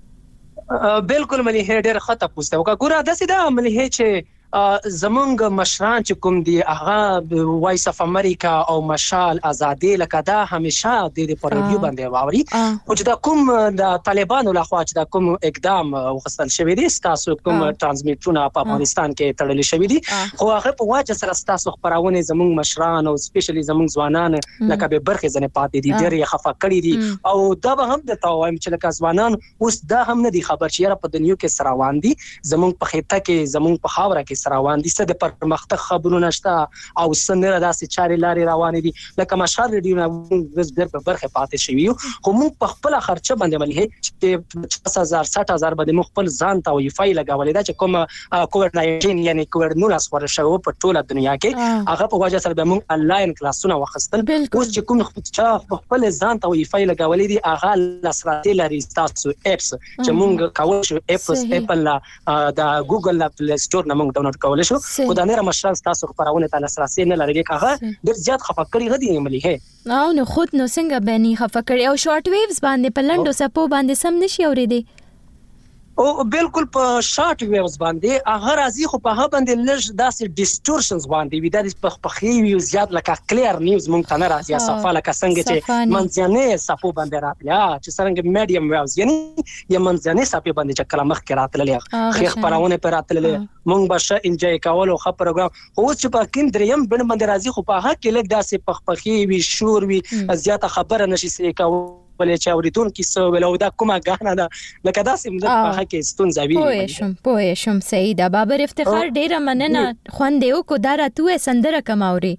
بالکل ملي ډېر خطه پوسټه وکړه دا سیده ملي چې زمونږ مشران چې کوم دي هغه وایس اف امریکا او مشال ازادي لکه دا همیشه د پروډیو باندې واوري او چې دا کوم د طالبانو لخوا چې دا کوم اقدام وغوښتل شوی دی تاسو کوم ترانسمیټونه په افغانستان کې تړل شوی دي خو هغه په واجه سره تاسو خبرونه زمونږ مشران او سپیشلی زمونږ ځوانان لکه به برخه ځنه پاتې دي ډېر خفه کړی دي او دا به هم د تاوایم چې لکه ځوانان اوس دا هم نه دي خبر چې په دنیا کې سراوان دي زمونږ په خېټه کې زمونږ په خاوره کې روان دي څه د پرمختګ خبرونه شته او څنګه داسې چاري لاري روان دي لکه مشال ریډیو نه د برخه پاتې شوی خو موږ په خپل خرچه باندې ملي چې 50000 60000 باندې موږ خپل ځان ته وای فای لګولې دا چې کوم کووډ 19 یعنی کووډ 19 ورشو په ټوله دنیا کې هغه په وجه سره موږ انلاین کلاسونه واخستل اوس چې کوم خپل ځان ته وای فای لګولې دي هغه لاسراتي لري تاسو اپس چې موږ کاوه شو اپل دا ګوګل لا پلی سٹور نه موږ ډاونلوډ ورکول شو خو د نړۍ مشران تاسو خبرونه ته لاسرسي نه لري هغه ډېر زیات خفقړی غدي مليحه او نو خود نو څنګه بني خفقړی او شارټ ویوز باندې په لندو سپو باندې سم نشي اوریدي او بالکل په شارټ ویوز باندې هغه راځي خو په هغه باندې لږ داسې ډیسټورشنز باندې وي د پخې وی زیات لکه کلیر نیوز مونږ ته نه راځي صفه لکه څنګه چې منځنۍ صفو باندې راتلیا چې څنګه میډیم ویوز یعنی یا منځنۍ صفه باندې چې کلمه مخ کې راتللې خو خبرونه پر راتللې مونږ به شه انجوای کول او خبر پروګرام خو چې په کین دریم بن باندې راځي خو په هغه کې لږ داسې پخې وی شور وی زیاته خبره نشي سې کول ولې چې اوریدونکو څه ولو دا کومه غاڼه ده لکه دا سیم د په حق ستونزه وی پوه شم سیدا بابر افتخار ډیره مننه خوندې او کو دارا تو سندره کماوري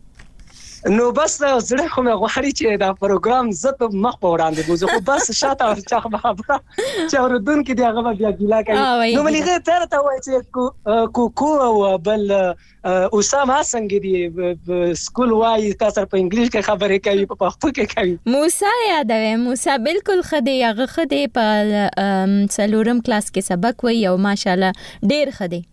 نو بس زړه خو مې غواړي چې دا پروګرام زت مخ په وړاندې بوزو خو بس شاته ورچا خبره چې اوریدونکو دی هغه بیا ګیلا کوي نو ملي غیر ته وایي چې کوکو او بل اسامه څنګه دی سکول وایي تاسو په انګلیش کې خبرې کوي په پښتو کې کوي موسی یادوي موسی بالکل خدي هغه خدي په څلورم کلاس کې سبق وایي او ماشاءالله ډیر خدي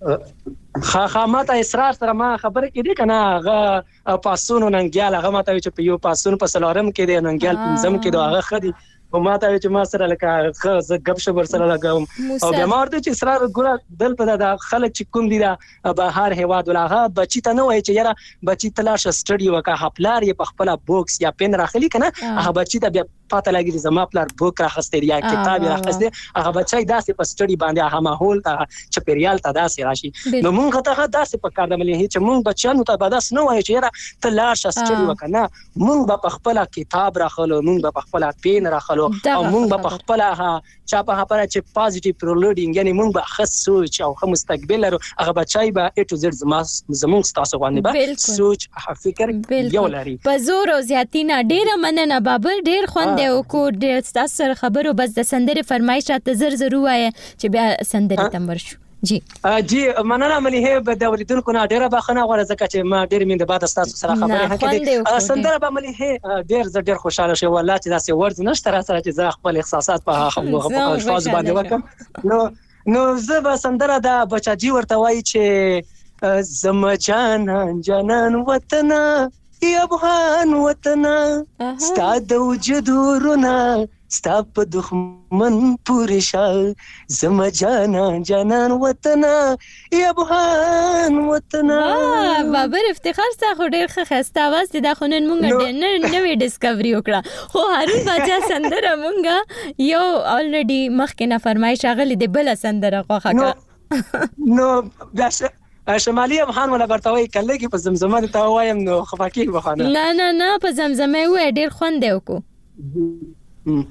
ماته اصرار سره ما خبره کړي کنه هغه پاسونو ننګیال هغه ماته چې په یو پاسونو په سلورم کې دی ننګیال پنځم کې دی هغه خدي او ماته چې ما سره لکه ز غب شبر سره لګاوم او بیا ما ورته چې اصرار ګره دل په دا خلک چې کوم دي دا بهر هواد ولاغه بچی ته نه وای چې یاره بچی تلاش سټډي وکا خپلار یې په خپل بوکس یا پن راخلی کنه هغه بچی ته بیا پته لګی زما خپلار بوک راخسته یا کتاب راخسته هغه بچی داسې په سټډي باندې هغه ماحول ته چپریال ته داسې راشي نو مونږ ته داسې په کار د ملي چې مونږ بچانو ته بداس نه وای چې یاره تلاش سټډي وکنه مونږ په خپل کتاب راخلو مونږ په خپل پن راخلو او مونږ په خپل چا په خبره چې پازیټیو پرولوډینګ یعنی مونږ به خاص سوچ او خو مستقبل لرو هغه بچای به ا ټو زد زمونږ تاسو باندې به سوچ فکر یو لري په زور او زیاتینا ډیر مننه بابر ډیر خوند او کو ډیر تاسو سره خبرو بس د سندره فرمایش راته زر وایي چې بیا سندره تمر شو جی مننه مليحه به د اوریدونکو نه ډیره بخښنه غواړم ځکه چې ما ډیر مینده بعد تاسو سره خبرې هکې سندره به مليحه ډیر خوشاله شو والله چې داسې ورځ نشته را سره چې زه خپل احساسات په الفاظ باندې وکم نو زه به سندره د بچاجي ورته وایي چې زم جانان وطن یا افغان وطن ستا د وجود ورونه ستا په دښمن پورې شا زما جانان وطن یا افغان وطن بابر افتخار ستا خو ډېر ښه ښایسته اواز دی دا خو نن مونږ نوې ډسکوري وکړه خو هارون باچا سندره مونږ یو الریډي مخکې نه فرمایش راغلی دی بله سندره خوښه کړه نو بیا شمالي افغان ولا برتوي کله کې په زمزمه ته وایم نو خفاکی بخانه نه په زمزمه وې ډېر خوند دی وکړو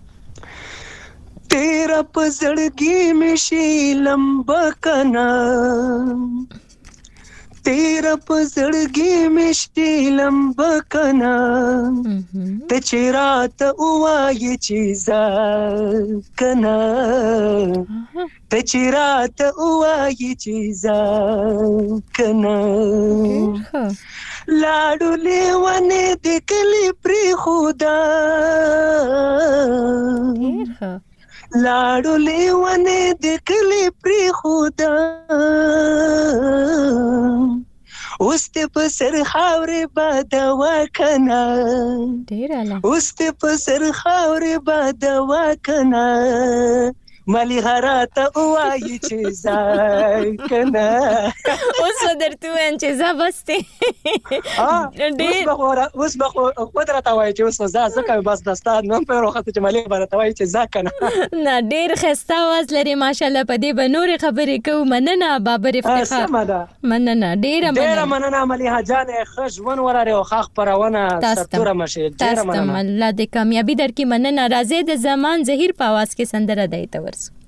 तेरा पजड़गी में शीलम बकना तेरा पजड़गी में शीलम बकना ते चिरात उवा ये चीज़ा कना ते चिरात उवा ये चीज़ा कना लाडू लेवाने देखली प्री खुदा लाडू लेवाने देखली प्री खुदा उस्ते पसर खावरे बादवा कना उस्ते पसर खावरे बादवा कना مالی هراته وایي چې ځای کنه اوس ودرته وین چې ځا بسته اوس به قدرت وایي چې اوس ځکه بس دستا نو په وروخه چې مالی هراته وایي چې ځا کنه نه ډیر خسته आवाज لري ماشاءالله په دې به نور خبرې کوو مننه بابر افتخار مننه ډیر مننه مالی جان خجون وراره او خاخ پرونه ستوره مشه ډیر مننه الله دې کامیابی درکې مننه راځي د زمان زهیر په आवाज کې سندره دی ته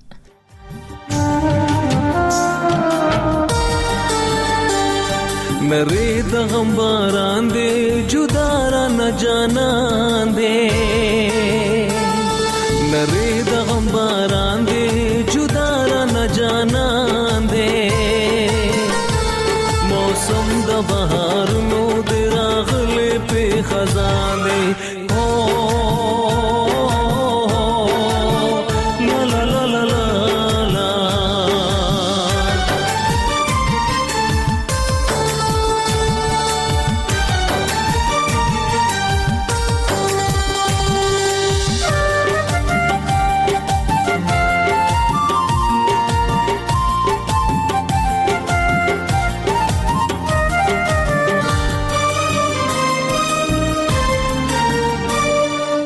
نری د غم باران دے جدا را نہ جانان دے نری د غم باران دے جدا را نہ جانان دے موسم د بہار نو دے راغلے پہ خزان دے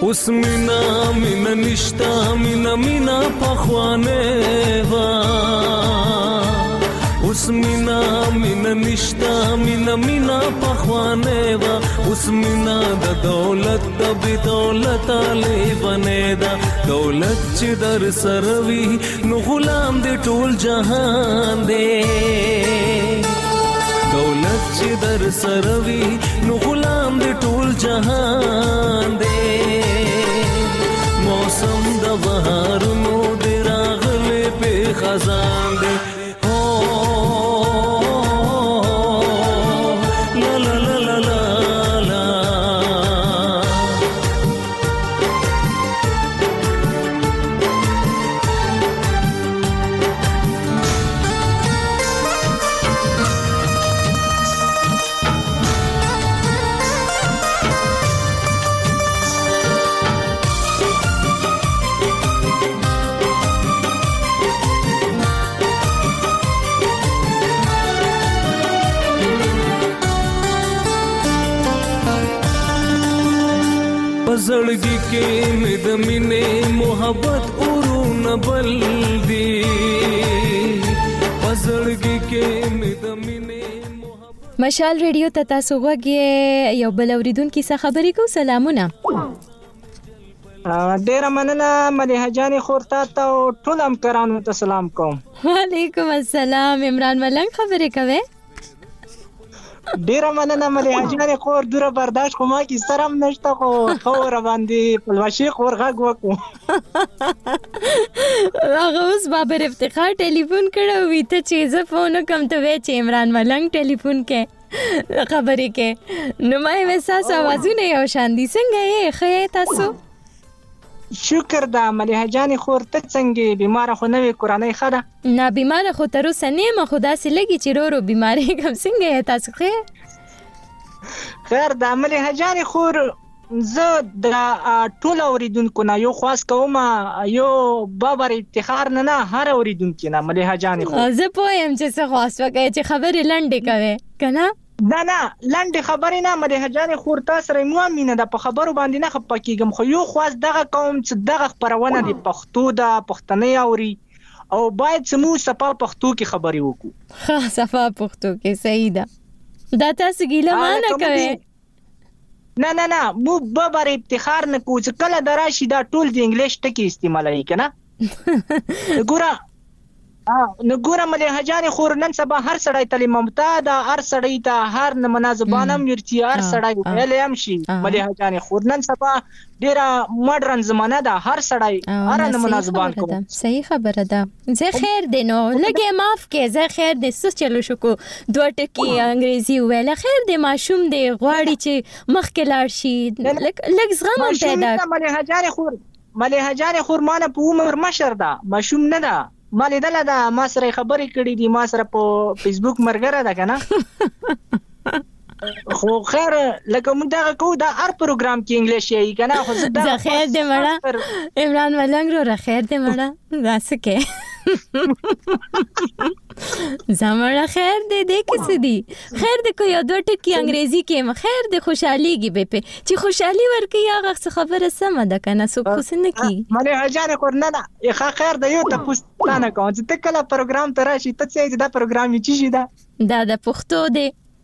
اوس مینا مینا نشتا مینا مینا پخوانه وا اوس مینا مینا نشتا مینا مینا پخوانه وا اوس مینا د دولت د بی دولت علی بنه دا دولت چې در سروي نو غلام دې ټول جهان دې دولت چې در سروي نو غلام دې ټول جهان دې موسم د بهار نو دې راغلې په خزان دې زړګي کې مې د مینې محبت اورونه بل دي زړګي کې مې د مینې مشال ریډیو ته تاسو غوږی یو بل اوریدونکو څخه خبرې کو. سلامونه. ډیر مننه مدیحه جانې خورتا ته ټول همکارانو ته سلام کوم. وعلیکم السلام. عمران ملنګ خبرې کوي. ډیر مننه مدیحه جانې خور دوره برداشت خو ما کې سره هم نشته خو خور باندې پلوشي خور غږ وکړو. هغه اوس بابر افتخار ټلیفون کړو وی ته چې زه فون کوم ته وی چې عمران ملنګ ټلیفون کې خبرې کې نو ما یې وساس आवाजونه یو شان دي. څنګه یې خې تاسو؟ شکر دا مدیحه جانې خور ته څنګه بیمار خو نه وي کورنۍ خده نه بیمار خو تر اوسه نه ما خدا سي لګي چې رو بیماری کوم څنګه یې تاسو خیر دا مدیحه جانې خور زه د ټول اوریدونکو نه یو خواست کوم یو بابر افتخار نه هر اوریدونکو نه مدیحه جانې خور زه پوهم چې څه خواست وکړي چې خبرې لنډې کوي کنه نه لنډه خبرې نه مده جانې خور تاسو سره مو امینه د په خبرو باندې نه خپکیږم خو یو خاص دغه قوم چې دغه خبرونه د پښتو د پښتنې اوري او باید سمو صفه پښتو کې خبرې وکړو. ها صفه پښتو کې صحیح ده. دا تاسو ګیله مانه کوي. نه مو بابر افتخار نه کوو چې کله دراشي دا ټول د انګلیش ټکی استعمالوي کنه. نګوره مدیحه جانې خور نن سبا هر سړی تعلیم ممتا دا هر سړی ته هر نمونه زبانه مرتي هر سړی علم شي مدیحه جانې خور نن سبا ډیره ماډرن زمانه ده هر سړی هر نمونه زبان کوي. صحیح خبره ده. زه خیر دی نو لګي معاف کې زه خیر دی څه چلو شو کو دوه ټکی انګریزي ویل خیر دی ماشوم دی غواړي چې مخ کې لاړ شي لګ زغم پیدا. مدیحه جانې خور مانه په عمر مشر ده ماشوم نه ده ما لیدله ده ما سره خبرې کړې دي ما سره په فیسبوک مرګره ده کنه خو خیر لکه موږ دغه کو دا هر پروګرام کې انګلیش یې کنه خو زه خیر دې مړه عمران ملنګ رو خیر دې مړه داسې کې زمړه خیر دې کیسه دي خیر دې کو یو دوه ټکی انګریزي کې خیر دې خوشحاليږي به چې خوشحالي ورکي هغه خبره سم ده کنه سو خوش نه کی مله هجانه کورنه نه خیر دې یو ته پوښتنه کوم چې کله پروګرام ته راشي ته چې دا پروګرام یې چی دا د پښتو دی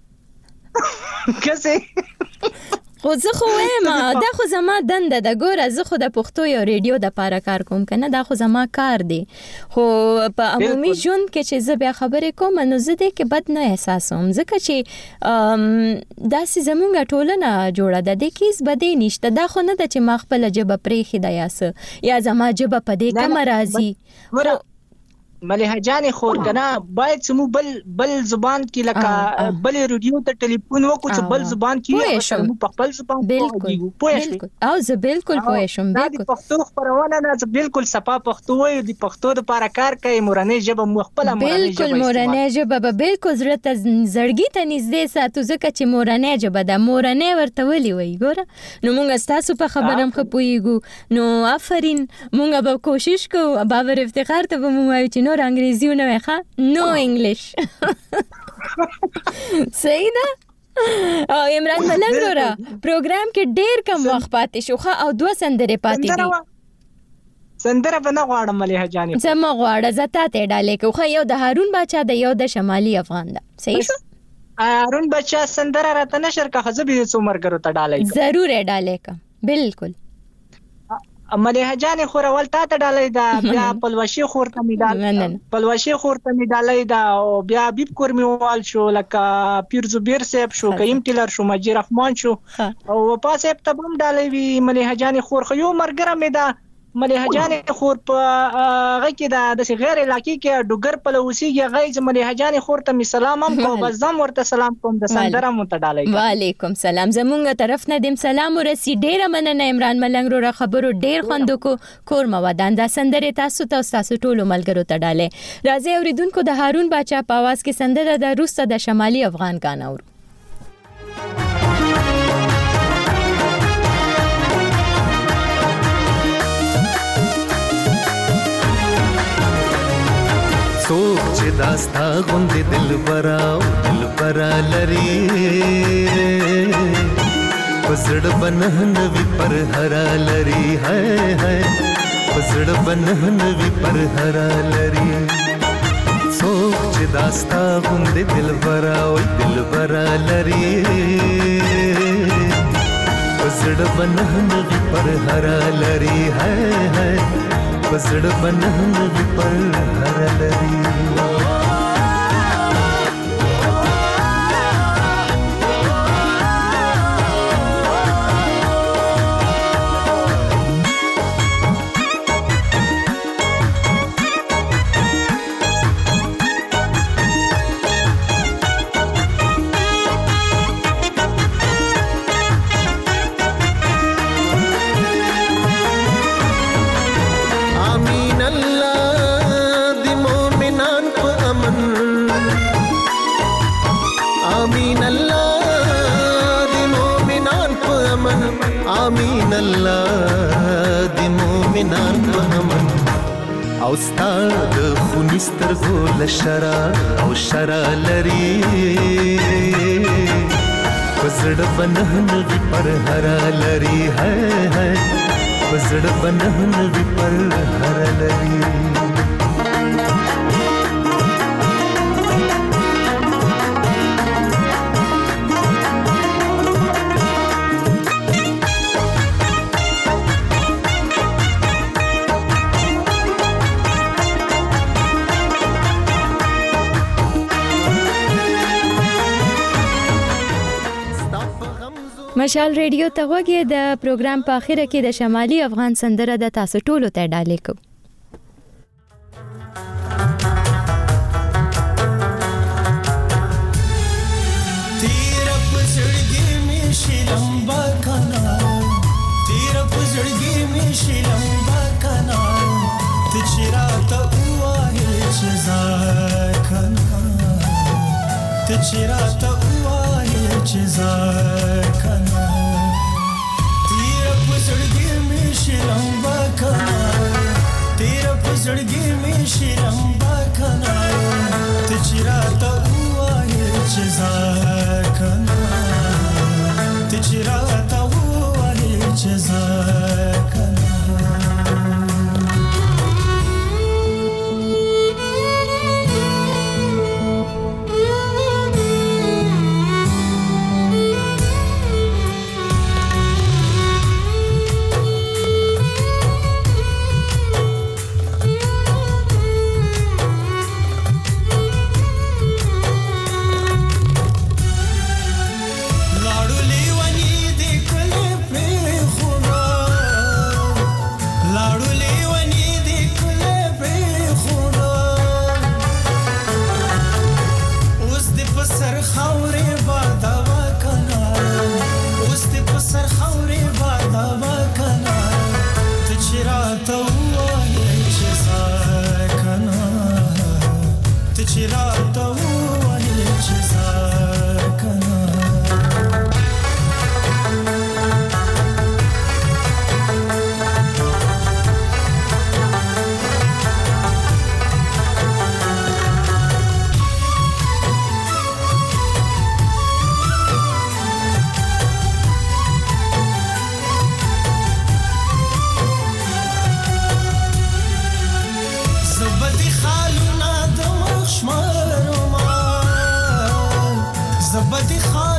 کسه خو زه خو وایم دا خو زما دنده ده ګوره زه خو د پښتو یو ریډیو د پاره کار کوم کنه دا خو زما کار دی خو په عمومي ژوند کې چې زه بیا خبرې کوم نو زه دې کې بد نه احساسوم ځکه چې داسې زمونږ ټولنه جوړه ده د کیس بده نشته دا خو نه ده چې ما خپل جبه پرېخي د یا زما جبه په دې کم راځي مليحه جانې خور کنه باید سمو بل زبان کې لکه بل ریډیو ته ټلیفون وکړو چې بل زبان کې سمو په خپل زبان بالکل او زه بالکل پوه شم بالکل پښتو خبرونه نه بالکل صفه پښتو وي د پښتو لپاره کار کوي مورنۍ ژبه مو خپل بالکل مورنۍ ژبه به بالکل زړه ته زړګي ته نږدې ساتو ځکه چې مورنۍ ژبه ده مورنۍ ورته ولي وي ګوره نو موږ تاسو په خبرم خپويګو نو آفرین موږ به کوشش کوو بابر افتخار ته به مو وایو چې نور انګریزي نه وای ښه نو انګلیش صحیح ده او عمران ملنګ ورا پروګرام کې ډېر کم وخت پاتې شو او 2 سندرې پاتې دي. سندره به نه غواړم مليحه جانې. زما غواړه زتا ته ډالې کو خو یو د هارون باچا د یو د شمالي افغان ده. صحیح شو؟ هارون باچا سندره راته نشر کا خزه به څومرګرو ته ډالې. ضرور ډالې کا بالکل. مليحه جانې خو ول تا ته ډالې دا بیا پلوشي خورته می ډالې. پلوشي خورته می ډالې دا او بیا بیب کورمیوال شو لکه پیر زبیر صاحب شو قیم ټیلر شو مجید رحمان شو او پاسه ته بم ډالې وی مليحه جانې خور خو یو مرګره می دا مليحه جانې خور په هغه کې د غیر علاقې کې ډوګر په لوسیږي غیز مليحه جانې خور ته می سلام هم کو بس زم ورته سلام کوم د سندره مو ته ډالې. وعلیکم سلام زمونږ طرف نه دیم سلام ورسی. ډیره مننه عمران ملنګ رو خبرو ډیر خوندو کو کور مودان دا سندره تاسو ټولو ملګرو ته ډالې. راځي اوریدونکو د هارون باچا په आवाज کې سندره د روسته د شمالي افغان غانا اورو. څوک چې داستا غوندې دلبرا لري پسړ بنهنوي پر هرا لري هاي پسړ بنهنوي پر هرا لري څوک چې داستا غوندې دلبرا لري پسړ بنهنوي پر هرا لري هاي پسړ بنهنوي پر هرا لري. آمین الله د مومنان په امن او استاد خونستر ګول شرا او شرا لري پسړ بنهنوي پر هرا لري هاي پسړ بنهنوي پر هرا لري. مشال ریډیو ته وګورئ د پروګرام په اخره کې د شمالي افغان سندره د تاسو ټولو ته ډالې کو. تیر پسړګي می شلمبا کنا تیر پسړګي می شلمبا کنا تچرا ته وای چزا کنا تچرا ته وای چزا شلمبا کنا تیر پسړګي می شلمبا کنا تچرا ته وای چزا کنا تچرا ته وای چزا کنا. زبدي خان